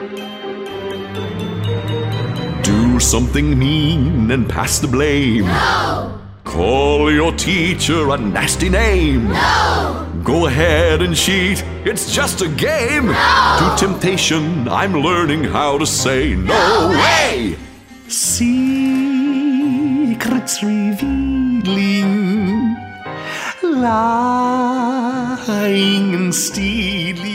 Do something mean and pass the blame. No! Call your teacher a nasty name. No! Go ahead and cheat, it's just a game. No! To temptation, I'm learning how to say No way. Secrets revealing, lying and stealing.